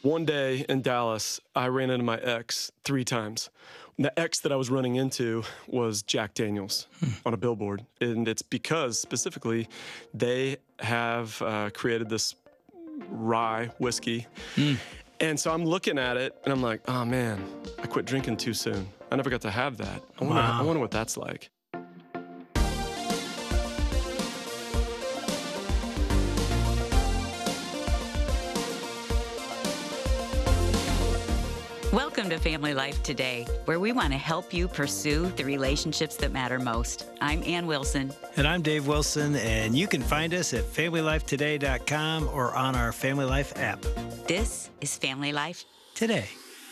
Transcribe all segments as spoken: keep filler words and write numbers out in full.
One day in Dallas, I ran into my ex three times. The ex that I was running into was Jack Daniels on a billboard. And it's because, specifically, they have uh, created this rye whiskey. Mm. And so I'm looking at it, and I'm like, oh, man, I quit drinking too soon. I never got to have that. I wonder, Wow. I wonder what that's like. Welcome to Family Life Today, where we want to help you pursue the relationships that matter most. I'm Ann Wilson. And I'm Dave Wilson, and you can find us at family life today dot com or on our Family Life app. This is Family Life Today.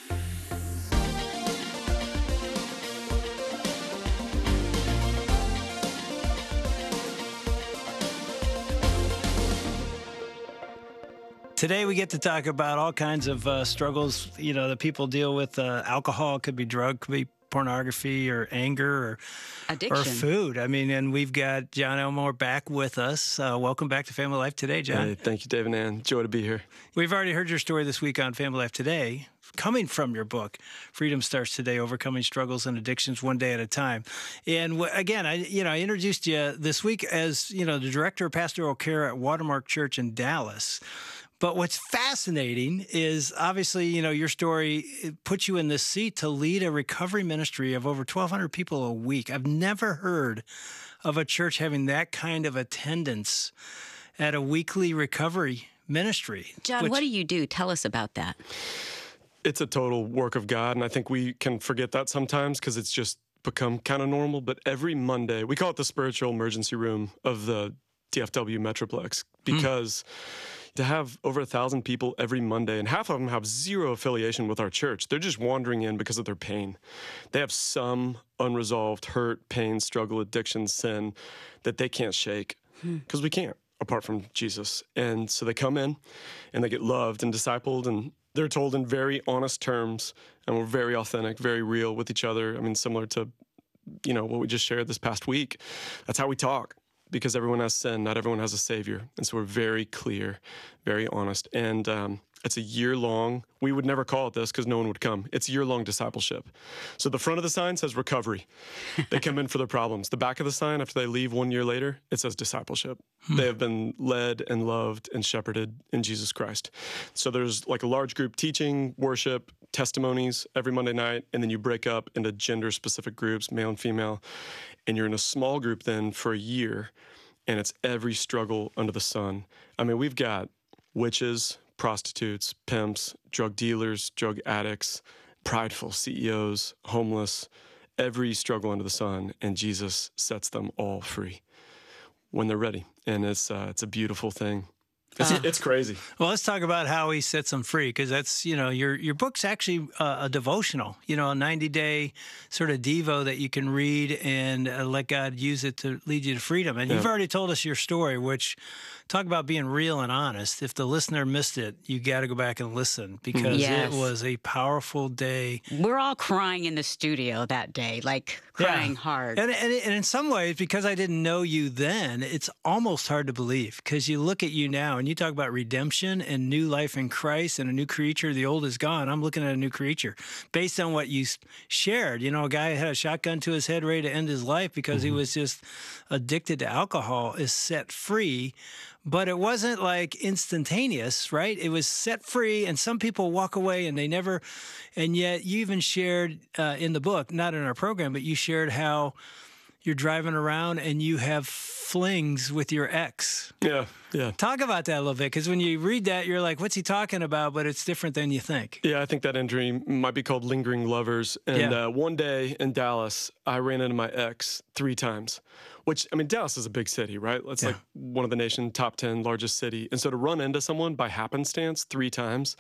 Today we get to talk about all kinds of uh, struggles, you know, that people deal with. Uh, alcohol, could be drug, could be pornography or anger or Addiction. or food. I mean, and we've got John Elmore back with us. Uh, welcome back to Family Life Today, John. Hey, thank you, Dave and Ann. Joy to be here. We've already heard your story this week on Family Life Today, coming from your book, Freedom Starts Today, Overcoming Struggles and Addictions One Day at a Time. And w- again, I you know, I introduced you this week as, you know, the director of pastoral care at Watermark Church in Dallas. But what's fascinating is, obviously, you know, your story puts you in this seat to lead a recovery ministry of over twelve hundred people a week. I've never heard of a church having that kind of attendance at a weekly recovery ministry. John, which, what do you do? Tell us about that. It's a total work of God, and I think we can forget that sometimes because it's just become kind of normal. But every Monday, we call it the spiritual emergency room of the D F W Metroplex, because mm. to have over a thousand people every Monday, and half of them have zero affiliation with our church. They're just wandering in because of their pain. They have some unresolved hurt, pain, struggle, addiction, sin that they can't shake, because hmm. we can't, apart from Jesus. And so they come in, and they get loved and discipled, and they're told in very honest terms, and we're very authentic, very real with each other. I mean, similar to, you know, what we just shared this past week. That's how we talk. Because everyone has sin, not everyone has a Savior. And so we're very clear, very honest. And um, it's a year-long, we would never call it this because no one would come. It's year-long discipleship. So the front of the sign says recovery. They come in for their problems. The back of the sign, after they leave one year later, it says discipleship. Hmm. They have been led and loved and shepherded in Jesus Christ. So there's like a large group teaching, worship, testimonies every Monday night, and then you break up into gender-specific groups, male and female. And you're in a small group then for a year, and it's every struggle under the sun. I mean, we've got witches, prostitutes, pimps, drug dealers, drug addicts, prideful C E Os, homeless, every struggle under the sun, and Jesus sets them all free when they're ready. And it's uh, it's a beautiful thing. It's, uh, it's crazy. Well, let's talk about how he sets them free, because that's, you know, your your book's actually uh, a devotional, you know, a ninety-day sort of devo that you can read and uh, let God use it to lead you to freedom. And yeah. You've already told us your story, which, talk about being real and honest. If the listener missed it, you got to go back and listen, because yes. it was a powerful day. We're all crying in the studio that day, like crying yeah. hard. And, and, and in some ways, because I didn't know you then, it's almost hard to believe, because you look at you now and you talk about redemption and new life in Christ and a new creature. The old is gone. I'm looking at a new creature based on what you shared. You know, a guy had a shotgun to his head ready to end his life because mm-hmm. he was just addicted to alcohol, is set free. But it wasn't like instantaneous, right? It was set free, and some people walk away and they never, and yet you even shared uh, in the book, not in our program, but you shared how you're driving around and you have flings with your ex. Yeah, yeah. Talk about that a little bit, because when you read that, you're like, what's he talking about? But it's different than you think. Yeah, I think that injury might be called lingering lovers. And yeah. uh, one day in Dallas, I ran into my ex three times, which, I mean, Dallas is a big city, right? It's yeah. like one of the nation's top ten largest city. And so to run into someone by happenstance three times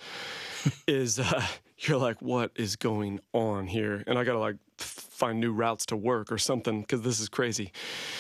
is, uh, you're like, what is going on here? And I got to like find new routes to work or something, because this is crazy.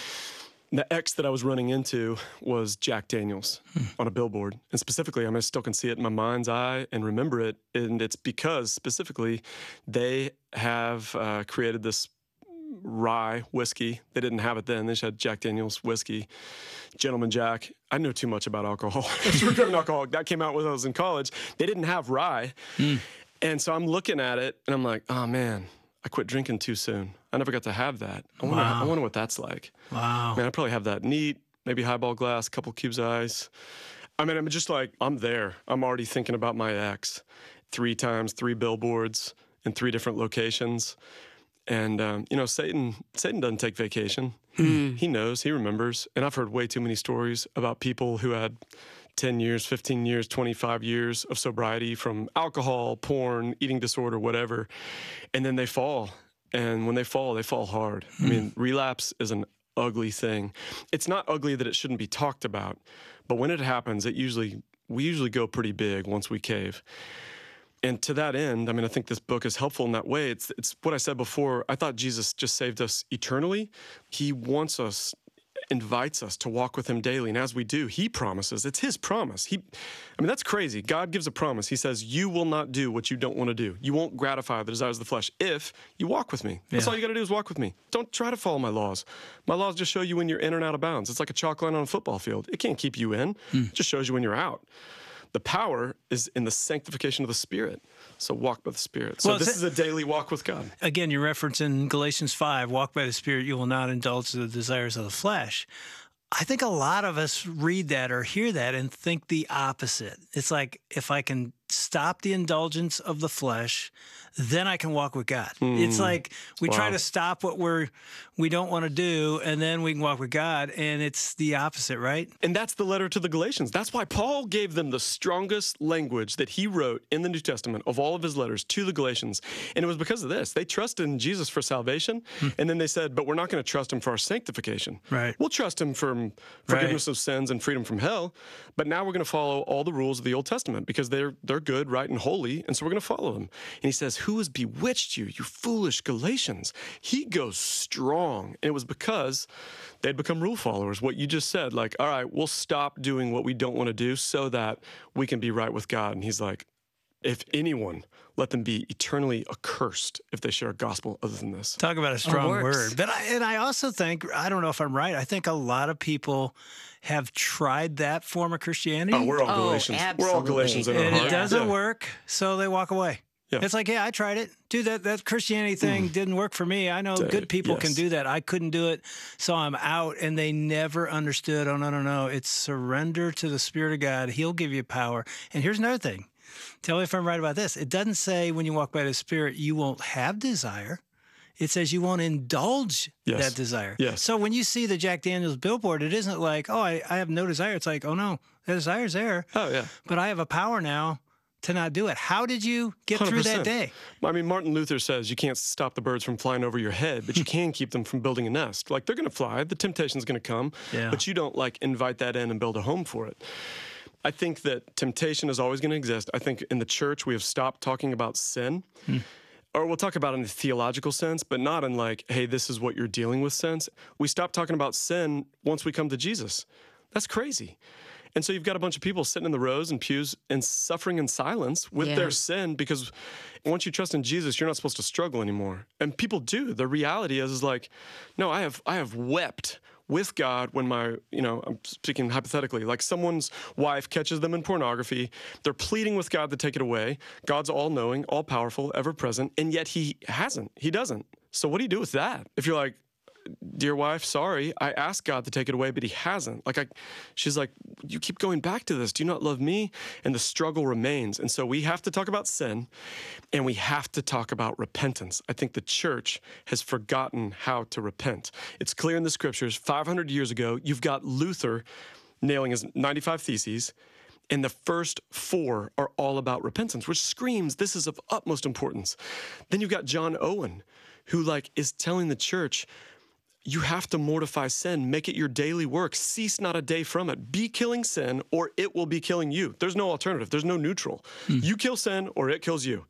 The ex that I was running into was Jack Daniels hmm. on a billboard. And specifically, I mean, I still can see it in my mind's eye and remember it. And it's because, specifically, they have uh, created this rye whiskey. They didn't have it then. They just had Jack Daniel's whiskey, Gentleman Jack. I know too much about alcohol. As a recovering alcoholic, that came out when I was in college. They didn't have rye. Mm. And so I'm looking at it, and I'm like, oh, man, I quit drinking too soon. I never got to have that. I wonder, Wow. I wonder what that's like. Wow. Man, I probably have that neat, maybe highball glass, couple cubes of ice. I mean, I'm just like, I'm there. I'm already thinking about my ex. Three times, three billboards in three different locations. And, um, you know, Satan Satan doesn't take vacation. Mm. He knows, he remembers. And I've heard way too many stories about people who had ten years, fifteen years, twenty-five years of sobriety from alcohol, porn, eating disorder, whatever. And then they fall. And when they fall, they fall hard. Mm. I mean, relapse is an ugly thing. It's not ugly that it shouldn't be talked about. But when it happens, it usually we usually go pretty big once we cave. And to that end, I mean, I think this book is helpful in that way. It's it's what I said before. I thought Jesus just saved us eternally. He wants us, invites us to walk with him daily. And as we do, he promises. It's his promise. He, I mean, that's crazy. God gives a promise. He says, you will not do what you don't want to do. You won't gratify the desires of the flesh if you walk with me. That's Yeah. all you got to do is walk with me. Don't try to follow my laws. My laws just show you when you're in and out of bounds. It's like a chalk line on a football field. It can't keep you in. Mm. It just shows you when you're out. The power is in the sanctification of the Spirit. So walk by the Spirit. So Well, this it's- is a daily walk with God. Again, you're referencing Galatians five, walk by the Spirit, you will not indulge the desires of the flesh. I think a lot of us read that or hear that and think the opposite. It's like, if I can stop the indulgence of the flesh, then I can walk with God. Mm. It's like we wow. try to stop what we're we don't want to do, and then we can walk with God, and it's the opposite, right? And that's the letter to the Galatians. That's why Paul gave them the strongest language that he wrote in the New Testament of all of his letters to the Galatians. And it was because of this. They trusted in Jesus for salvation, hmm. and then they said, but we're not going to trust him for our sanctification. Right. We'll trust him for forgiveness right. of sins and freedom from hell, but now we're going to follow all the rules of the Old Testament because they're they're good, right, and holy, and so we're going to follow them. And he says, who has bewitched you, you foolish Galatians? He goes strong. And it was because they'd become rule followers. What you just said, like, all right, we'll stop doing what we don't want to do so that we can be right with God. And he's like, if anyone, let them be eternally accursed if they share a gospel other than this. Talk about a strong word. But I, and I also think, I don't know if I'm right, I think a lot of people have tried that form of Christianity. Oh, we're all oh, Galatians. Absolutely. We're all Galatians in our and heart. it doesn't yeah. work, so they walk away. Yeah. It's like, yeah, I tried it. Dude, that, that Christianity thing mm. didn't work for me. I know good people yes. can do that. I couldn't do it, so I'm out. And they never understood, oh, no, no, no. It's surrender to the Spirit of God. He'll give you power. And here's another thing. Tell me if I'm right about this. It doesn't say when you walk by the Spirit, you won't have desire. It says you won't indulge yes. that desire. Yes. So when you see the Jack Daniel's billboard, it isn't like, oh, I, I have no desire. It's like, oh, no, the desire's there. Oh, yeah. But I have a power now to not do it. How did you get one hundred percent through that day? I mean, Martin Luther says you can't stop the birds from flying over your head, but you can keep them from building a nest. Like, they're going to fly. The temptation's going to come, yeah. but you don't, like, invite that in and build a home for it. I think that temptation is always going to exist. I think in the church we have stopped talking about sin. Hmm. Or we'll talk about it in a theological sense, but not in like, hey, this is what you're dealing with sense. We stop talking about sin once we come to Jesus. That's crazy. And so you've got a bunch of people sitting in the rows and pews and suffering in silence with yeah. their sin, because once you trust in Jesus, you're not supposed to struggle anymore. And people do. The reality is, is like, no, I have I have wept with God when my, you know, I'm speaking hypothetically, like someone's wife catches them in pornography. They're pleading with God to take it away. God's all-knowing, all-powerful, ever-present, and yet he hasn't. He doesn't. So what do you do with that? If you're like, dear wife, sorry, I asked God to take it away, but he hasn't. Like, I, she's like, you keep going back to this. Do you not love me? And the struggle remains. And so we have to talk about sin, and we have to talk about repentance. I think the church has forgotten how to repent. It's clear in the scriptures, five hundred years ago, you've got Luther nailing his ninety-five Theses, and the first four are all about repentance, which screams this is of utmost importance. Then you've got John Owen, who like is telling the church, you have to mortify sin. Make it your daily work. Cease not a day from it. Be killing sin, or it will be killing you. There's no alternative. There's no neutral. Mm. You kill sin, or it kills you.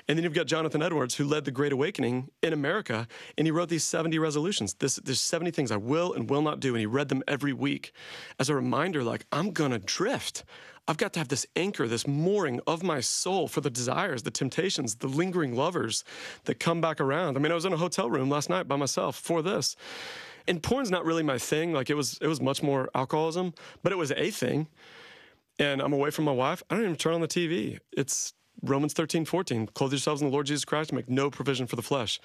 And then you've got Jonathan Edwards, who led the Great Awakening in America, and he wrote these seventy resolutions. This, there's seventy things I will and will not do, and he read them every week as a reminder, like, I'm going to drift. I've got to have this anchor, this mooring of my soul for the desires, the temptations, the lingering lovers that come back around. I mean, I was in a hotel room last night by myself for this. And porn's not really my thing. Like, it was it was much more alcoholism, but it was a thing. And I'm away from my wife. I don't even turn on the T V. It's Romans thirteen, fourteen. Clothe yourselves in the Lord Jesus Christ and make no provision for the flesh.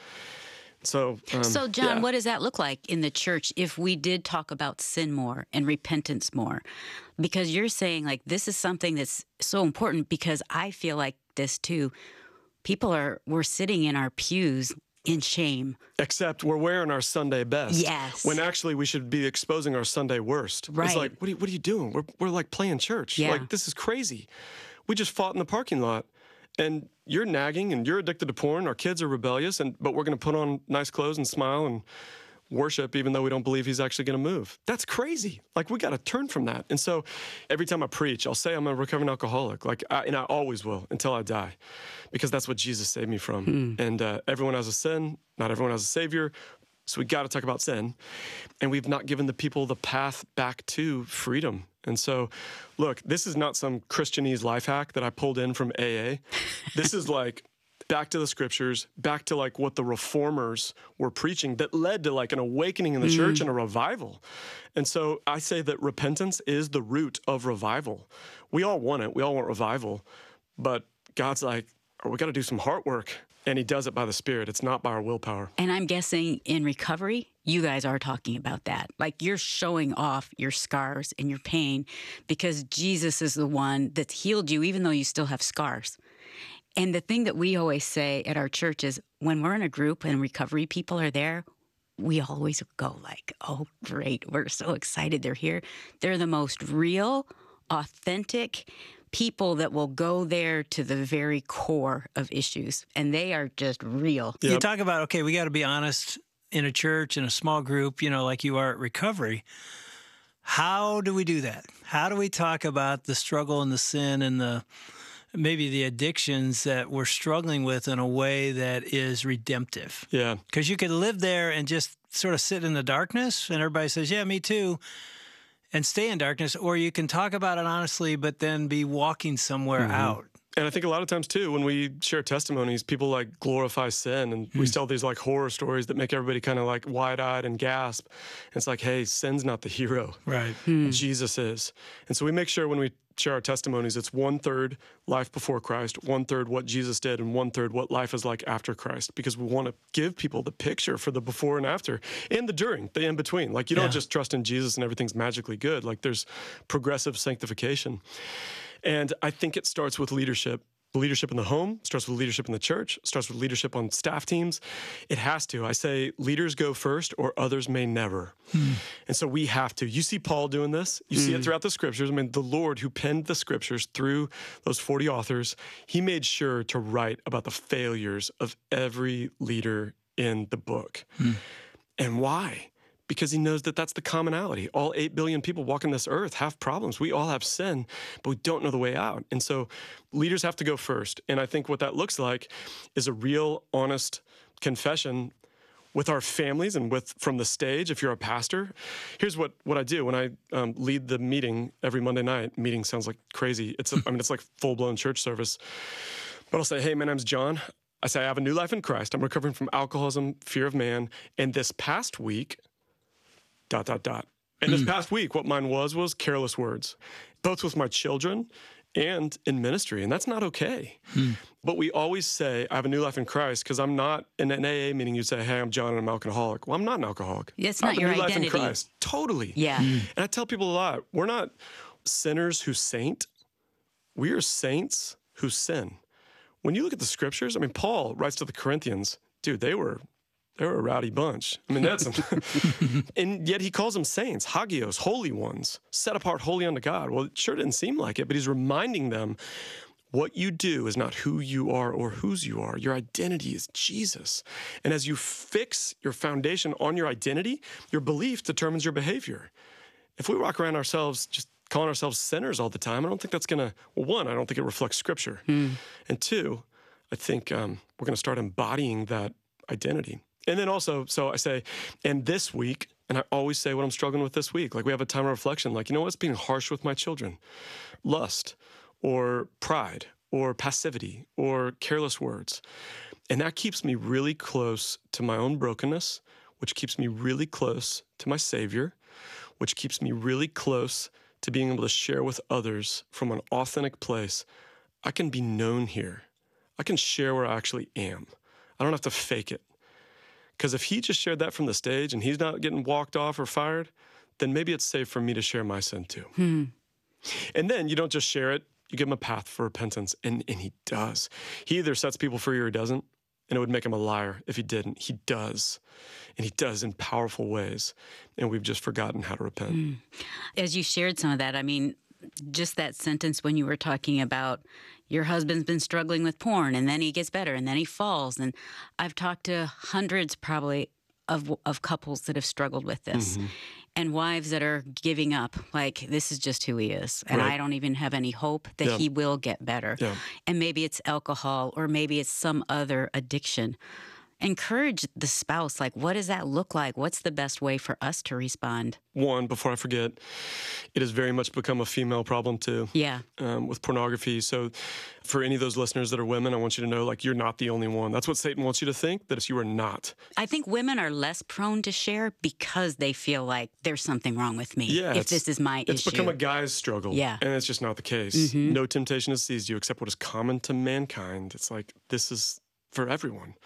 So, um, so John, yeah. what does that look like in the church if we did talk about sin more and repentance more? Because you're saying, like, this is something that's so important, because I feel like this too. People are, we're sitting in our pews in shame. Except we're wearing our Sunday best. Yes. When actually we should be exposing our Sunday worst. Right. It's like, what are you, what are you doing? We're, we're like playing church. Yeah. Like, this is crazy. We just fought in the parking lot. And you're nagging and you're addicted to porn. Our kids are rebellious, and but we're going to put on nice clothes and smile and worship, even though we don't believe he's actually going to move. That's crazy. Like, we got to turn from that. And so every time I preach, I'll say I'm a recovering alcoholic. Like, I, and I always will until I die, because that's what Jesus saved me from. Mm. And uh, everyone has a sin. Not everyone has a savior. So we got to talk about sin. And we've not given the people the path back to freedom. And so, look, this is not some Christianese life hack that I pulled in from A A. This is like back to the scriptures, back to like what the reformers were preaching that led to like an awakening in the mm. church and a revival. And so I say that repentance is the root of revival. We all want it. We all want revival. But God's like, oh, we got to do some heart work. And he does it by the Spirit. It's not by our willpower. And I'm guessing in recovery, you guys are talking about that. Like, you're showing off your scars and your pain, because Jesus is the one that's healed you, even though you still have scars. And the thing that we always say at our church is, when we're in a group and recovery people are there, we always go like, oh, great. We're so excited they're here. They're the most real, authentic people that will go there to the very core of issues, and they are just real. Yep. You talk about, okay, we got to be honest in a church, in a small group, you know, like you are at recovery. How do we do that? How do we talk about the struggle and the sin and the maybe the addictions that we're struggling with in a way that is redemptive? Yeah. Because you could live there and just sort of sit in the darkness, and everybody says, yeah, me too, and stay in darkness, or you can talk about it honestly, but then be walking somewhere mm-hmm. out. And I think a lot of times, too, when we share testimonies, people, like, glorify sin, and mm. we tell these, like, horror stories that make everybody kind of, like, wide-eyed and gasp. And it's like, hey, sin's not the hero. Right. Mm. Jesus is. And so we make sure when we share our testimonies, it's one-third life before Christ, one-third what Jesus did, and one-third what life is like after Christ, because we want to give people the picture for the before and after, and the during, the in-between. Like, you don't yeah. just trust in Jesus and everything's magically good. Like, there's progressive sanctification. And I think it starts with leadership. Leadership in the home, starts with leadership in the church, starts with leadership on staff teams. It has to. I say leaders go first or others may never. Hmm. And so we have to. You see Paul doing this. You hmm. see it throughout the scriptures. I mean, the Lord who penned the scriptures through those forty authors, he made sure to write about the failures of every leader in the book. Hmm. And why? Because he knows that that's the commonality. All eight billion people walking this earth have problems. We all have sin, but we don't know the way out. And so leaders have to go first. And I think what that looks like is a real, honest confession with our families and with from the stage if you're a pastor. Here's what, what I do when I um, lead the meeting every Monday night. Meeting sounds like crazy. It's a, I mean, it's like full-blown church service. But I'll say, hey, my name's John. I say I have a new life in Christ. I'm recovering from alcoholism, fear of man. And this past week, dot, dot, dot. And this past week, what mine was, was careless words, both with my children and in ministry. And that's not okay. Hmm. But we always say, I have a new life in Christ, because I'm not in an A A meeting. You say, hey, I'm John and I'm an alcoholic. Well, I'm not an alcoholic. It's not your identity. I have a new life in Christ. Totally. Yeah. Hmm. And I tell people a lot, we're not sinners who saint. We are saints who sin. When you look at the scriptures, I mean, Paul writes to the Corinthians, dude, they were They were a rowdy bunch. I mean, that's and yet he calls them saints, hagios, holy ones, set apart holy unto God. Well, it sure didn't seem like it, but he's reminding them what you do is not who you are or whose you are. Your identity is Jesus. And as you fix your foundation on your identity, your belief determines your behavior. If we walk around ourselves just calling ourselves sinners all the time, I don't think that's going to, well, one, I don't think it reflects Scripture. Hmm. And two, I think um, we're going to start embodying that identity. And then also, so I say, and this week, and I always say what I'm struggling with this week. Like we have a time of reflection, like, you know what's being harsh with my children? Lust or pride or passivity or careless words. And that keeps me really close to my own brokenness, which keeps me really close to my Savior, which keeps me really close to being able to share with others from an authentic place. I can be known here. I can share where I actually am. I don't have to fake it. Because if he just shared that from the stage and he's not getting walked off or fired, then maybe it's safe for me to share my sin too. Hmm. And then you don't just share it, you give him a path for repentance, and, and he does. He either sets people free or he doesn't, and it would make him a liar if he didn't. He does, and he does in powerful ways, and we've just forgotten how to repent. Hmm. As you shared some of that, I mean, just that sentence when you were talking about your husband's been struggling with porn and then he gets better and then he falls. And I've talked to hundreds probably of of couples that have struggled with this mm-hmm. and wives that are giving up. Like, this is just who he is. And right. I don't even have any hope that yeah. he will get better. Yeah. And maybe it's alcohol or maybe it's some other addiction. Encourage the spouse. Like, what does that look like? What's the best way for us to respond? One, before I forget, it has very much become a female problem too. Yeah. Um, with pornography. So for any of those listeners that are women, I want you to know, like, you're not the only one. That's what Satan wants you to think, that you are not. I think women are less prone to share because they feel like there's something wrong with me. Yeah, if this is my it's issue. It's become a guy's struggle. Yeah. And it's just not the case. Mm-hmm. No temptation has seized you except what is common to mankind. It's like, this is for everyone.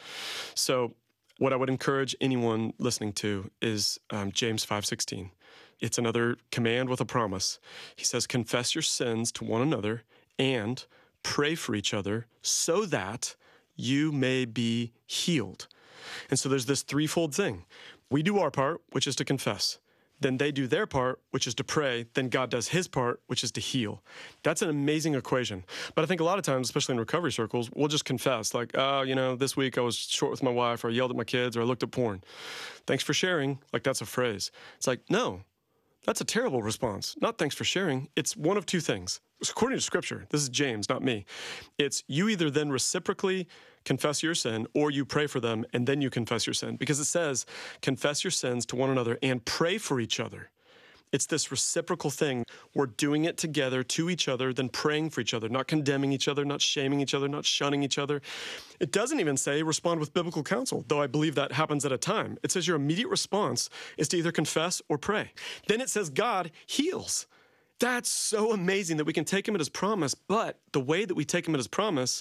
So what I would encourage anyone listening to is um, James five sixteen. It's another command with a promise. He says, confess your sins to one another and pray for each other so that you may be healed. And so there's this threefold thing. We do our part, which is to confess. Then they do their part, which is to pray. Then God does his part, which is to heal. That's an amazing equation. But I think a lot of times, especially in recovery circles, we'll just confess. Like, oh, you know, this week I was short with my wife, or I yelled at my kids, or I looked at porn. Thanks for sharing. Like, that's a phrase. It's like, no, that's a terrible response. Not thanks for sharing. It's one of two things. According to Scripture, this is James, not me. It's you either then reciprocally confess your sin, or you pray for them, and then you confess your sin. Because it says, confess your sins to one another and pray for each other. It's this reciprocal thing. We're doing it together to each other, then praying for each other, not condemning each other, not shaming each other, not shunning each other. It doesn't even say respond with biblical counsel, though I believe that happens at a time. It says your immediate response is to either confess or pray. Then it says God heals. That's so amazing that we can take him at his promise, but the way that we take him at his promise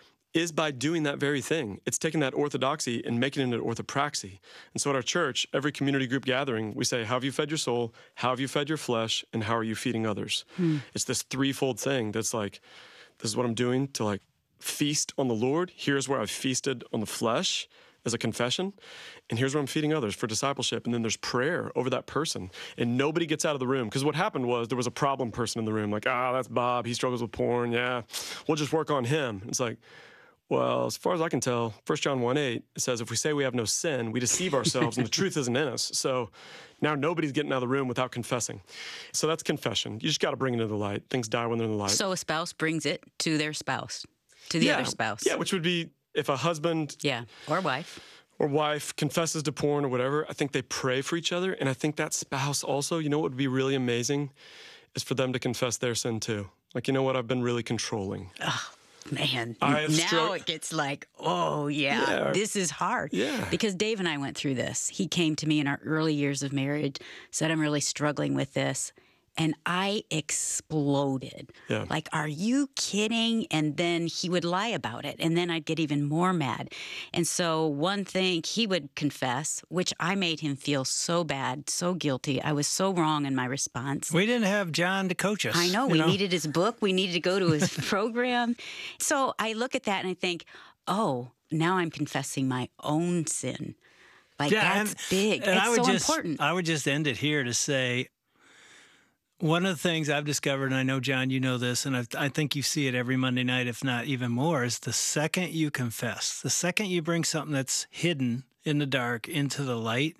is by doing that very thing. It's taking that orthodoxy and making it an orthopraxy. And so at our church, every community group gathering, we say, how have you fed your soul? How have you fed your flesh? And how are you feeding others? Hmm. It's this threefold thing that's like, this is what I'm doing to like feast on the Lord. Here's where I've feasted on the flesh as a confession. And here's where I'm feeding others for discipleship. And then there's prayer over that person. And nobody gets out of the room. Because what happened was there was a problem person in the room. Like, ah, that's Bob. He struggles with porn. Yeah, we'll just work on him. It's like, well, as far as I can tell, First John one eight, it says, if we say we have no sin, we deceive ourselves and the truth isn't in us. So now nobody's getting out of the room without confessing. So that's confession. You just got to bring it into the light. Things die when they're in the light. So a spouse brings it to their spouse, to the yeah. other spouse. Yeah, which would be if a husband yeah, or wife. or wife confesses to porn or whatever, I think they pray for each other. And I think that spouse also, you know what would be really amazing is for them to confess their sin too. Like, you know what, I've been really controlling. Oh. Man, now stru- it gets like, oh, yeah, yeah, this is hard. Yeah. Because Dave and I went through this. He came to me in our early years of marriage, said, I'm really struggling with this. And I exploded. Yeah. Like, are you kidding? And then he would lie about it. And then I'd get even more mad. And so one thing he would confess, which I made him feel so bad, so guilty. I was so wrong in my response. We didn't have John to coach us. I know. We know? needed his book. We needed to go to his program. So I look at that and I think, oh, now I'm confessing my own sin. Like, yeah, that's and, big. And it's I would so just, important. I would just end it here to say, one of the things I've discovered, and I know, John, you know this, and I've, I think you see it every Monday night, if not even more, is the second you confess, the second you bring something that's hidden in the dark into the light,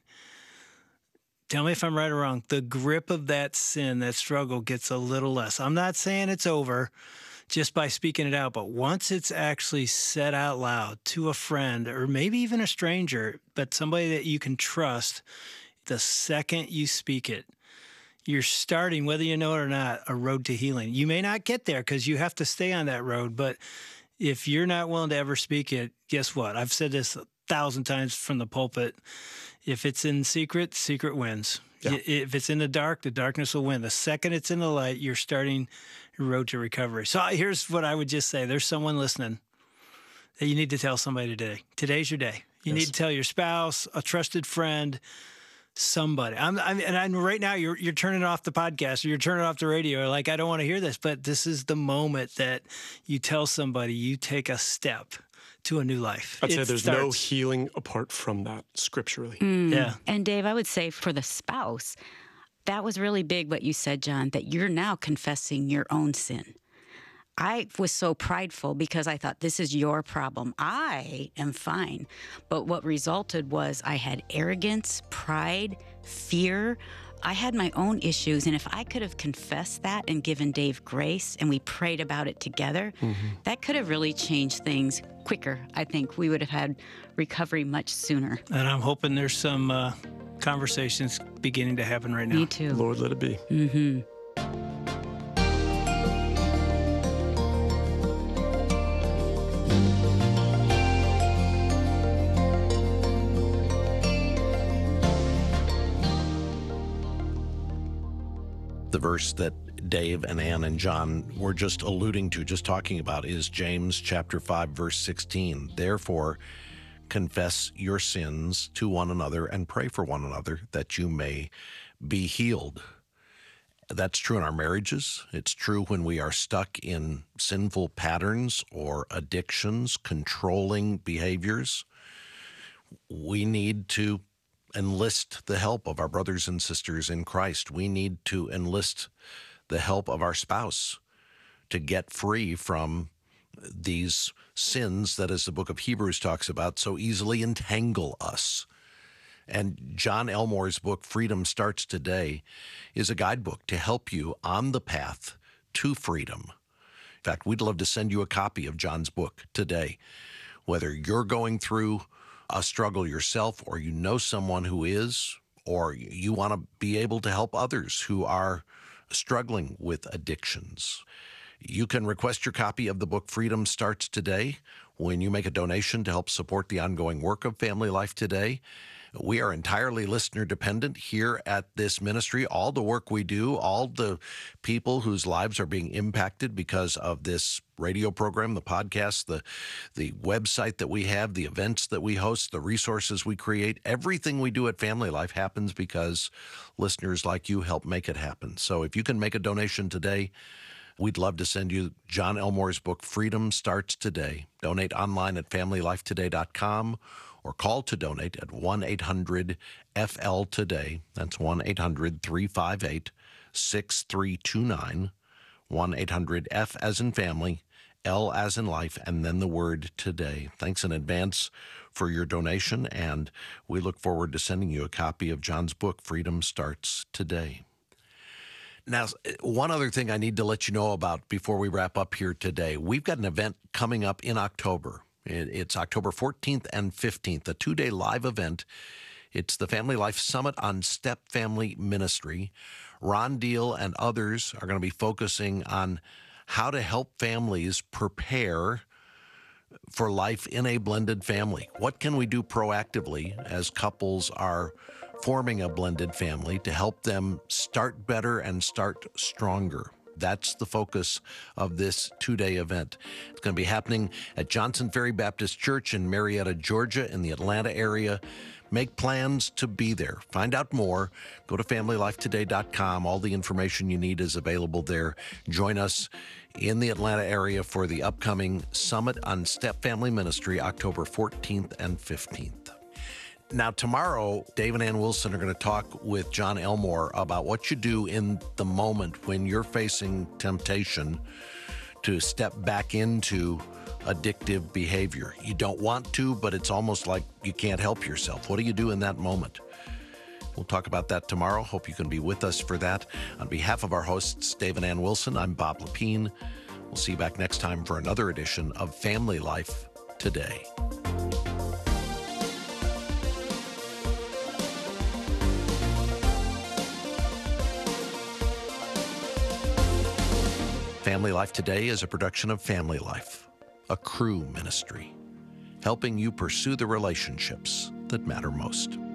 tell me if I'm right or wrong, the grip of that sin, that struggle gets a little less. I'm not saying it's over. just by speaking it out. But once it's actually said out loud to a friend or maybe even a stranger, but somebody that you can trust, the second you speak it, you're starting, whether you know it or not, a road to healing. You may not get there because you have to stay on that road. But if you're not willing to ever speak it, guess what? I've said this a thousand times from the pulpit. If it's in secret, secret wins. Yeah. If it's in the dark, the darkness will win. The second it's in the light, you're starting your road to recovery. So here's what I would just say. There's someone listening that you need to tell somebody today. Today's your day. You yes. need to tell your spouse, a trusted friend, somebody. I'm, I'm and I'm, right now you're you're turning off the podcast or you're turning off the radio. Like, I don't want to hear this, but this is the moment that you tell somebody you take a step to a new life. I'd it say there's starts. no healing apart from that scripturally. Mm. Yeah. And Dave, I would say for the spouse, that was really big what you said, John, that you're now confessing your own sin. I was so prideful because I thought, this is your problem. I am fine. But what resulted was I had arrogance, pride, fear. I had my own issues. And if I could have confessed that and given Dave grace and we prayed about it together, mm-hmm. that could have really changed things quicker. I think we would have had recovery much sooner. And I'm hoping there's some uh, conversations beginning to happen right now. Me too. Lord, let it be. Mm-hmm. The verse that Dave and Ann and John were just alluding to, just talking about, is James chapter five, verse sixteen. Therefore, confess your sins to one another and pray for one another that you may be healed. That's true in our marriages. It's true when we are stuck in sinful patterns or addictions, controlling behaviors. We need to enlist the help of our brothers and sisters in Christ. We need to enlist the help of our spouse to get free from these sins that, as the book of Hebrews talks about, so easily entangle us. And John Elmore's book, Freedom Starts Today, is a guidebook to help you on the path to freedom. In fact, we'd love to send you a copy of John's book today. Whether you're going through a struggle yourself, or you know someone who is, or you want to be able to help others who are struggling with addictions, you can request your copy of the book Freedom Starts Today when you make a donation to help support the ongoing work of Family Life Today. We are entirely listener dependent here at this ministry. All the work we do, all the people whose lives are being impacted because of this radio program, the podcast, the the website that we have, the events that we host, the resources we create, everything we do at Family Life happens because listeners like you help make it happen. So if you can make a donation today, we'd love to send you John Elmore's book, Freedom Starts Today. Donate online at family life today dot com or call to donate at one eight hundred F L today. That's one eight hundred three five eight six three two nine. one eight hundred F as in family, L as in life, and then the word today. Thanks in advance for your donation, and we look forward to sending you a copy of John's book, Freedom Starts Today. Now, one other thing I need to let you know about before we wrap up here today. We've got an event coming up in October. It's October fourteenth and fifteenth, a two-day live event. It's the Family Life Summit on Step Family Ministry. Ron Deal and others are going to be focusing on how to help families prepare for life in a blended family. What can we do proactively as couples are forming a blended family to help them start better and start stronger? That's the focus of this two-day event. It's going to be happening at Johnson Ferry Baptist Church in Marietta, Georgia, in the Atlanta area. Make plans to be there. Find out more. Go to family life today dot com. All the information you need is available there. Join us in the Atlanta area for the upcoming Summit on Step Family Ministry, October fourteenth and fifteenth. Now, tomorrow, Dave and Ann Wilson are going to talk with John Elmore about what you do in the moment when you're facing temptation to step back into addictive behavior. You don't want to, but it's almost like you can't help yourself. What do you do in that moment? We'll talk about that tomorrow. Hope you can be with us for that. On behalf of our hosts, Dave and Ann Wilson, I'm Bob Lepine. We'll see you back next time for another edition of Family Life Today. Family Life Today is a production of Family Life, a Cru ministry, helping you pursue the relationships that matter most.